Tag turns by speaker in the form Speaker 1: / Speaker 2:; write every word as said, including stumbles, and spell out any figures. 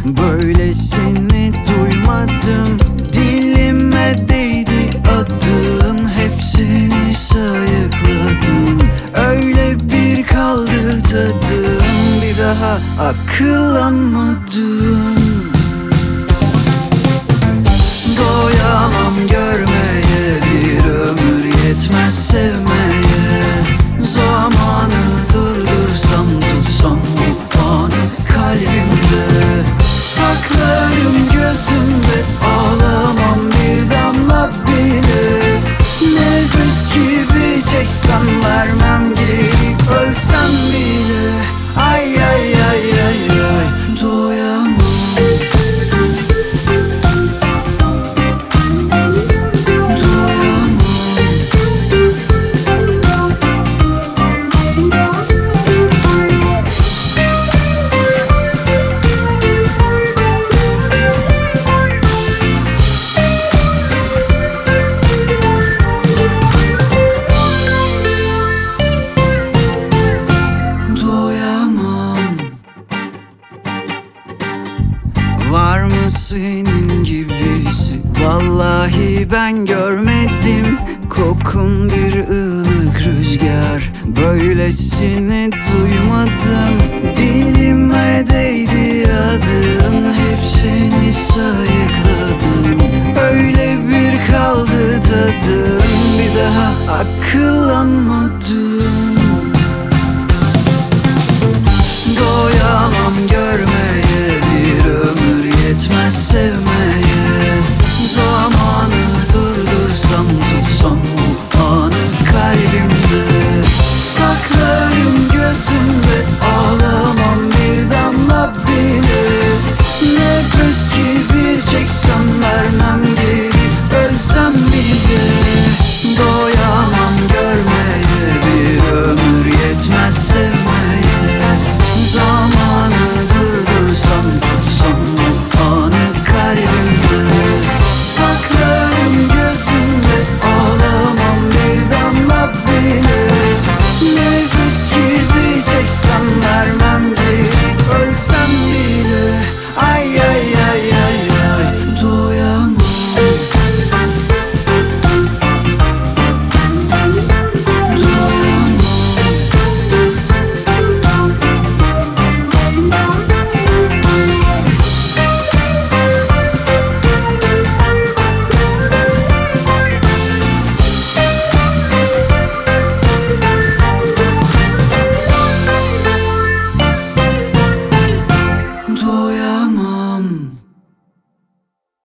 Speaker 1: böylesini duymadım. Dilime değdi adın, hepsini sayıkladım. Öyle bir kaldı tadım, bir daha akıllanmadım. Doyamam görmeye, bir ömür yetmez sevmeye. Zamanı durdursam tutsam bu anı kalbimde. Saklarım gözümde, ağlamam bir damla bile. Nefes gibi çeksen vermem geri, ölsem bile. Ay ay ay ay ay, doyamam. Var mı senin gibisi? Vallahi ben görmedim. Kokun bir ılık rüzgar, böylesini duymadım. Dilime değdi adın, hepsini sayıkladım. Öyle bir kaldı tadım, bir daha akıllanmadım.